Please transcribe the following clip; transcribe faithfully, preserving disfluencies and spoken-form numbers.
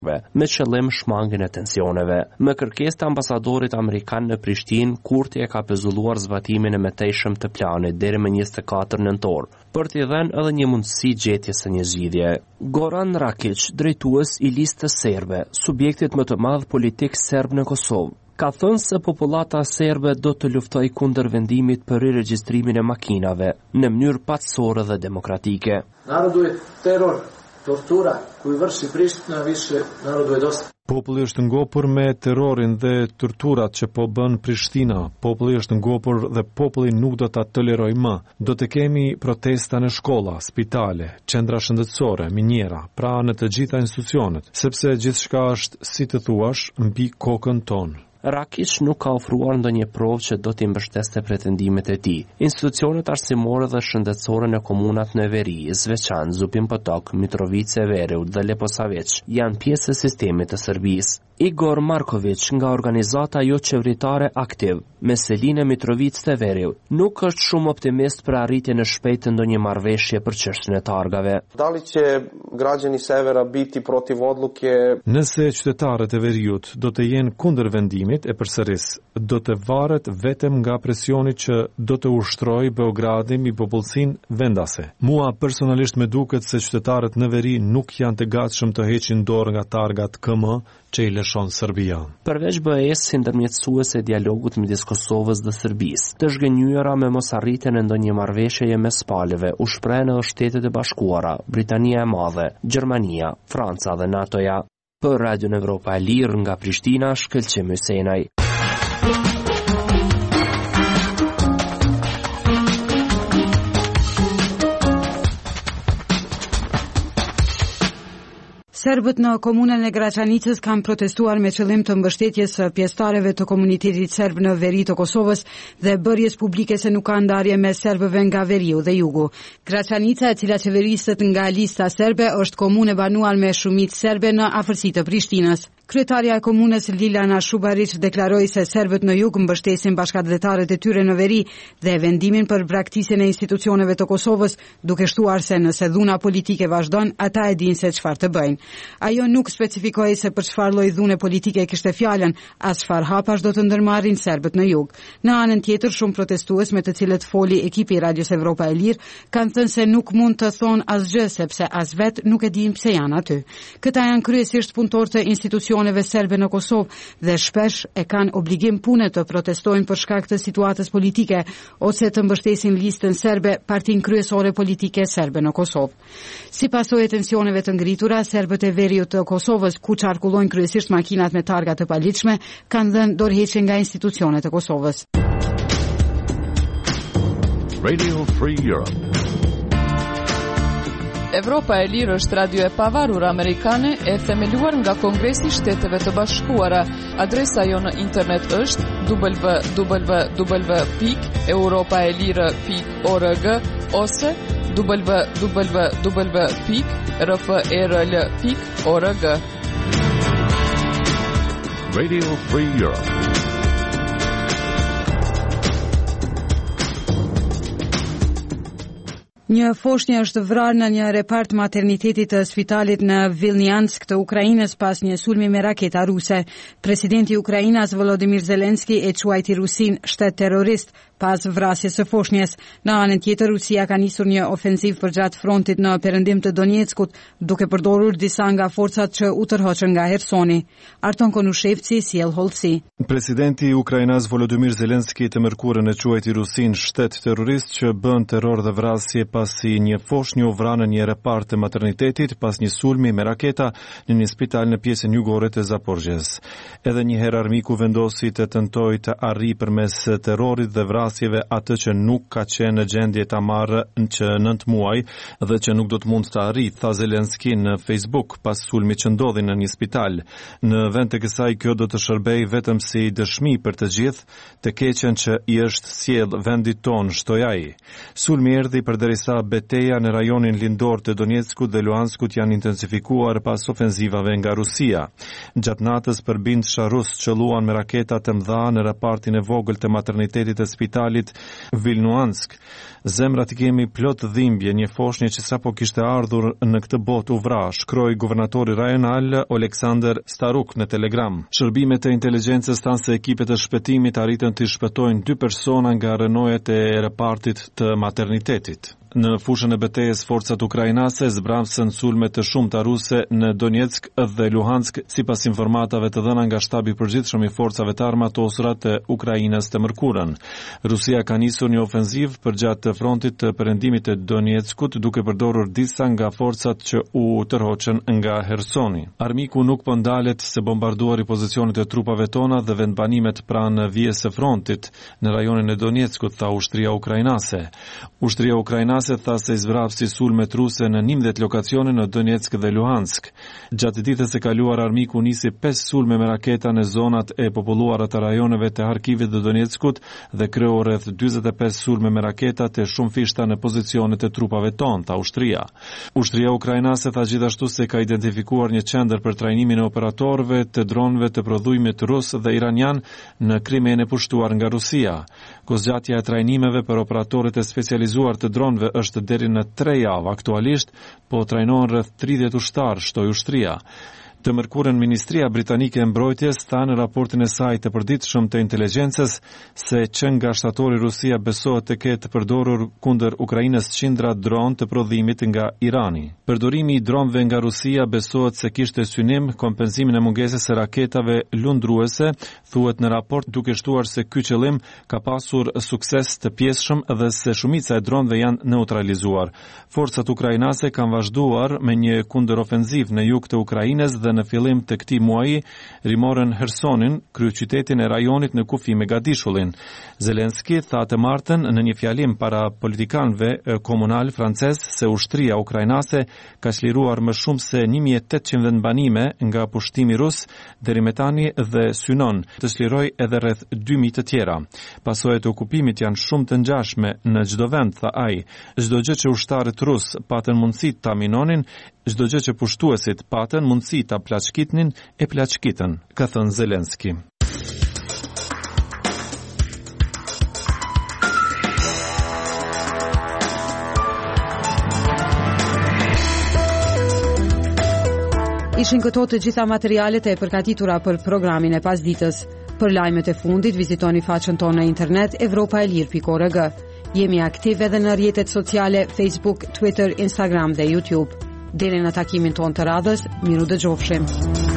me qëllim shmangjen e tensioneve. Me kërkesë të ambasadorit amerikan në Prishtinë, Kurti e ka pezulluar zbatimin e mëtejshëm të planit deri më njëzet e katër nëntor, për t'i dhënë edhe një mundësi gjetjes së një zgjidhje. Goran Rakić, drejtues i listës serbe, subjektit më të madh politik serb në Kosovë, ka thënë se popullata serbe do të luftoj kundër vendimit për riregjistrimin e makinave në mënyrë paqësore dhe demokratike. Narodu je teror, tortura koju vrši Priština više narodu je dosta. Populli është ngopur me terrorin dhe torturat që po bën Prishtina. Populli është ngopur dhe populli nuk do ta toleroj më. Do të kemi protesta në shkolla, spitale, qendra shëndetësore, minjera, pra në të gjitha institucionet, sepse gjithçka është, si të thuash, mbi kokën tonë. Rakić nuk ka ofruar ndonjë provë që do t'i mbështeste pretendimet e tij. Institucionet arsimore dhe shëndetësore në komunat në Veri, Zveçan, Zupin Potok, Mitrovica e Veriut dhe Leposavić janë pjesë e sistemit të Serbisë. Igor Marković nga organizata jo qeveritare Aktiv, me Seline Mitrovica të Veriut, nuk është shumë optimist për arritjen e shpejtë të ndonjë marrëveshje për çështjen e targave. Da li će građani severa biti protiv odluke? Nëse qytetarët e Veriut do të jenë kundër vendimit e përsëris, do të varet vetëm nga presioni që do të ushtrojë Beogradi mbi popullsinë vendase. Mua personalisht më duket se qytetarët në Veri nuk janë të gatshëm të heqin dorë nga targat K M që i lëshon Serbia. Përveç B E S si ndërmjetësuese e dialogut midis Kosovës dhe Serbisë, të zhgënjyera me mosarritjen e ndonjë marrëveshjeje mes palëve, u shprehen edhe Shtetet e Bashkuara, Britania e Madhe, Gjermania, Franca dhe NATO-ja. Për Radio Evropa e Lirë nga Prishtina, Shkëlqim Hysenaj. Serbët në komunën e Graçanicës kanë protestuar me qëllim të mbështetjes së pjesëtarëve të komunitetit serb në veri të Kosovës dhe bërjes publike se nuk ka ndarje mes serbëve nga veriu dhe jugu. Graçanica, e cila qeveriset nga lista serbe, është komunë e banuar me shumicë serbe në afërsi të Prishtinës. Kryetaria e komunës Lilana Shubarić deklaroi se serbët në jug mbështesin bashkëdhetarët e tyre në veri dhe vendimin për braktisjen e institucioneve të Kosovës, duke shtuar se nëse dhuna politike vazhdon, ata e dinë se çfarë të bëjnë. Ajo nuk specifikoi se për çfarë lloj dhune politike kishte fjalën, as çfarë hapash do të ndërmarrin serbët në jug. Në anën tjetër, shumë protestues me të cilët foli ekipi i Radios Evropa e Lirë kanë thënë se nuk mund të thonë asgjë sepse as vet nuk e dinë pse janë aty. Këta janë kryesisht punëtorë të institucioneve serbe në Kosovë dhe shpesh e kanë obligim pune të protestojnë për shkak të situatës politike ose të mbështesin listën serbe, partinë kryesore politike serbe në Kosovë. Si pasojë e tensioneve të ngritura, serbët e veriut të Kosovës, ku qarkullojnë kryesisht makinat me targa të paligjshme, kanë dhënë dorëheqje nga institucionet e Kosovës. Radio Free Europe. Evropa e Lirë është radio e pavarur amerikane e themeluar nga Kongresi i Shteteve të Bashkuara. Adresa jo në internet është w w w pikë europaelire pikë org ose w w w pikë r f e r l pikë org. Radio Free Europe. Një foshnjë është vrarë në një repart materniteti të spitalit në Vilniansk të Ukrainës pas një sulmi me raketa ruse. Presidenti i Ukrainës Volodymyr Zelenski e quajti Rusin shtet terrorist pas vrasjes së foshnjës. Në anën tjetër, Rusia ka nisur një ofensiv përgjatë frontit në perëndim të Donjeckut, duke përdorur disa nga forcat që u tërhoqën nga Hersoni. Arton Konushevci sjell hollësi. Presidenti i Ukrainës Volodymyr Zelenski të mërkurën e quajti Rusin shtet terrorist që bën terror dhe vrasje pasi një foshnjë u vra në një repart të maternitetit pas një sulmi me raketa në një spital në pjesën jugore të Zaporizhjes. Edhe një herë armiku vendosi të tentojë të arrijë përmes terrorit dhe vrasjeve atë që nuk ka qenë në gjendje ta marrë që nëntë muaj dhe që nuk do të mund të arrijë, tha Zelenski në Facebook pas sulmit që ndodhi në një spital. Në vend të kësaj, kjo do të shërbej vetëm si dëshmi për të gjithë të keqen që i është sjell vendit ton, shtoi ai. Sulmi erdhi përderisa ndërsa betejë në rajonin lindor të Donetskut dhe Luhanskut janë intensifikuar pas ofenzivave nga Rusia. Gjatë natës përbindshë rus qelluan me raketa të mëdha në repartin e vogël të maternitetit të spitalit Vilnuansk. Zemrat i kemi plot dhimbje, një foshnjë që sapo kishte ardhur në këtë botë u vra, shkroi guvernatori rajonal Oleksandr Staruk në Telegram. Shërbimet e inteligjencës thanë se ekipet e shpëtimit arritën të shpëtojnë dy persona nga rënojet e repartit të maternitetit. Në fushën e betejës, forcat ukrainase zbramsën sulme të shumta ruse në Donetsk dhe Luhansk, sipas informatave të dhëna nga shtabi i përgjithshëm i forcave të armatosura të Ukrainës të mërkurën. Rusia ka nisur një ofenziv përgjatë frontit të perëndimit të Donetskut, duke përdorur disa nga forcat që u tërhoqën nga Hersoni. Armiku nuk po ndalet se bombarduari pozicionet e trupave tona dhe vendbanimet pranë vijës së frontit në rajonin e Donetskut, tha ushtria ukrainase. Ushtria ukrainase se tha se zvrapsi sulmet ruse në njëmbëdhjetë lokacione në Donetsk dhe Luhansk. Gjatë ditës së kaluar armiku nisi pesë sulme me raketa në zonat e populluara të rajoneve të Harkivit dhe Donetskut dhe kreu rreth dyzet e pesë sulme me raketa të shumë fishta në pozicionet e trupave tonë, tha ushtria. Ushtria ukrainase tha gjithashtu se ka identifikuar një qendër për trajnimin e operatorëve të dronëve të prodhimit rus dhe iranian në Krimen e pushtuar nga Rusia. Kozgjatja e trajnimeve për operatorët e specializuar të dronëve është deri në tre javë aktualisht, po trajnohen rreth tridhjetë ushtar, shtoi ushtria. Të mërkurën Ministria Britanike e Mbrojtjes tha në raportin e saj të përditshëm të inteligjencës se që nga shtatori Rusia besohet të ketë përdorur kundër Ukrainës qindra dron të prodhimit nga Irani. Përdorimi i dronëve nga Rusia besohet se kishte synim kompensimin e mungesës së raketave lundruese, thuhet në raport, duke shtuar se ky qëllim ka pasur sukses të pjesshëm dhe se shumica e dronëve janë neutralizuar. Forcat ukrainase kanë vazhduar me një kundërofenziv në jug të Ukrainës dhe në fillim të këtij muaji rimorën Hersonin, kryeqytetin e rajonit në kufi me Gadishullin. Zelenski tha të martën në një fjalim para politikanëve komunal francez se ushtria ukrainase ka çliruar më shumë se një mijë e tetëqind vendbanime nga pushtimi rus deri më tani dhe synon të çlirojë edhe rreth dy mijë të tjera. Pasojat e okupimit janë shumë të ngjashme në çdo vend, tha ai. Çdo gjë që ushtarët rus patën mundësi ta minonin, çdo gjë që pushtuesit patën mundësi ta plaçkitnin e plaçkitën, ka thënë Zelenski. Ishin këto të gjitha materialet e përgatitura për programin e pasditës. Për lajmet e fundit, vizitoni faqen tonë në internet evropa e lirë pikë org. Jemi aktiv edhe në rrjetet sociale Facebook, Twitter, Instagram dhe YouTube. Deri në takimin tonë të radhës, miru dëgjofshim.